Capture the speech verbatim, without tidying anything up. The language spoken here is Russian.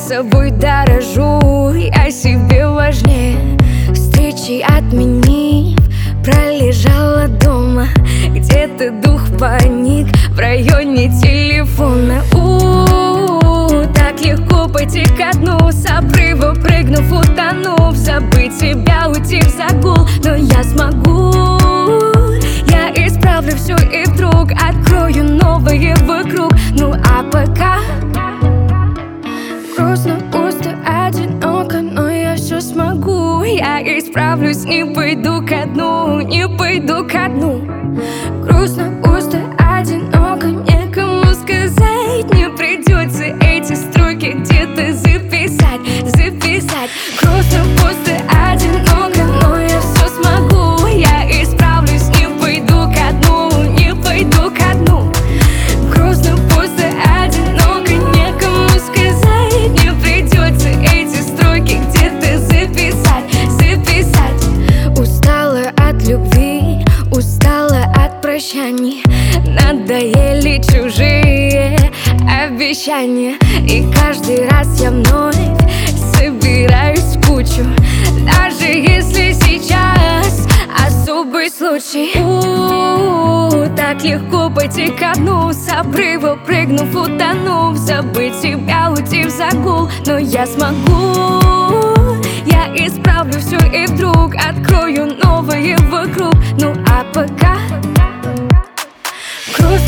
собой дорожу, я себе важнее. Встречи отменив, пролежала дома. Где-то дух паник в районе телефона. У-у-у, так легко пойти ко дну, с обрыва прыгнув, утонув, забыть себя, уйти в загул. Но я смогу, я исправлю все и вдруг открою новые вокруг. Ну а пока грустно, пусто, одиноко, но я все смогу. Я исправлюсь, не пойду ко дну, не пойду ко дну. Грустно, пусто, одиноко, некому сказать. Не придется эти строки где-то записать, записать. Грустно, пусто, одиноко, но я все смогу. Я исправлюсь, не пойду ко дну, не пойду ко дну. Грустно, пусто, одиноко, некому сказать. Не придется эти строки где-то записать, записать. Устала от любви, устала от прощаний. Надоели чужие обещания. И каждый раз я вновь собираюсь в кучу. Даже если сейчас особый случай. У-у-у, так легко пойти ко дну, с обрыва прыгнув, утонув, забыть себя, уйти в загул. Но я смогу, я исправлю все и вдруг открою новые вокруг. Ну а пока грустно,